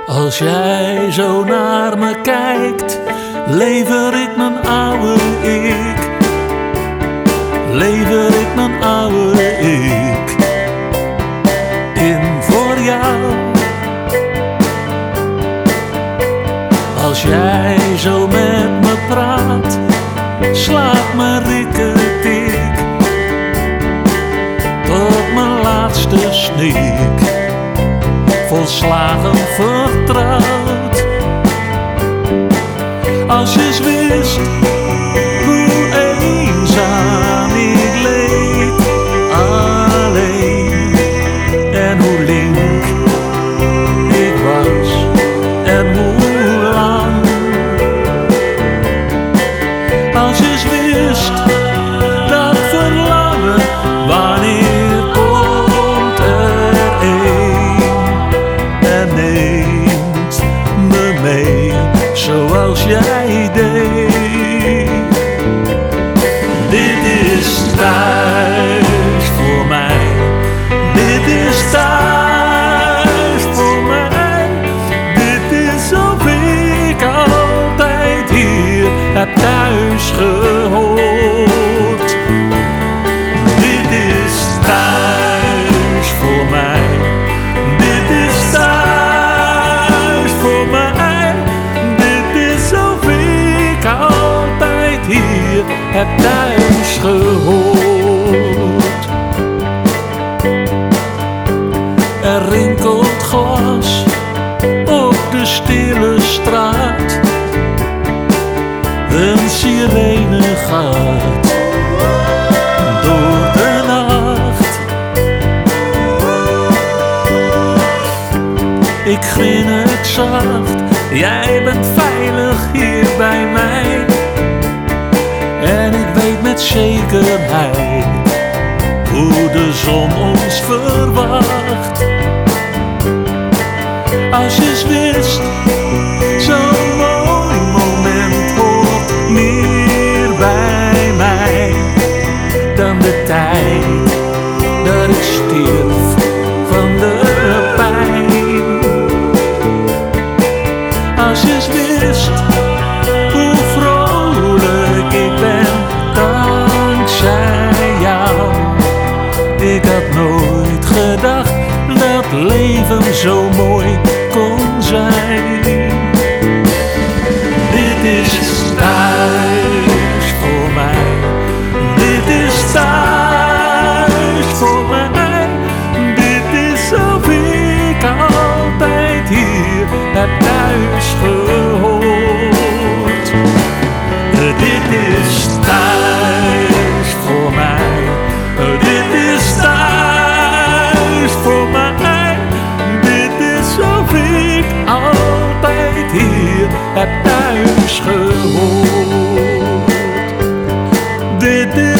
Als jij zo naar me kijkt, lever ik mijn oude ik. Lever ik mijn oude ik in voor jou. Als jij zo met me praat, slaat me rikketik tot mijn laatste snik. Volslagen vertrouwd. Als je eens wist hoe eenzaam ik leed alleen, en hoe link ik was en hoe lang. Als je eens wist dat verlangen, wanneer komt er een en neemt me mee zoals jij deed. Dit is thuis voor mij, dit is thuis voor mij. Dit is of ik altijd hier heb thuis gehoord. Dit is thuis voor mij, dit is thuis voor mij. Dit is of ik altijd hier heb thuis gehoord. Er rinkelt glas op de stille straat. Een sirene gaat door de nacht. Ik grin het zacht, jij bent veilig hier bij mij. En ik weet met zekerheid hoe de zon ons verwacht. Als je eens wist, zo'n mooi moment hoort meer bij mij dan de tijd dat ik stierf van de pijn. Als je eens wist hoe vrolijk ik ben dankzij jou. Ik had nooit gedacht dat leven zo mooi kon zijn. Dit is thuis voor mij, dit is thuis voor mij. Dit is of ik altijd hier heb thuis gehoord. Dit is thuis voor mij, dit is thuis voor mij. Dit is of ik altijd hier heb thuis gehoord. Dit is